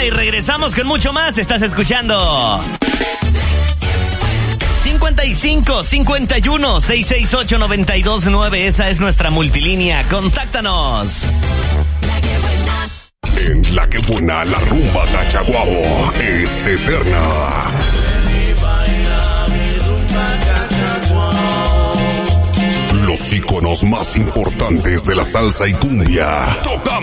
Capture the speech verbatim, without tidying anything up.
y regresamos con mucho más. Estás escuchando cincuenta y cinco, cincuenta y uno, seiscientos sesenta y ocho, noventa y dos nueve. Esa es nuestra multilínea. Contáctanos. En La Que Buena, la rumba Cachaguabo es eterna. Los íconos más importantes de la salsa y cumbia tocan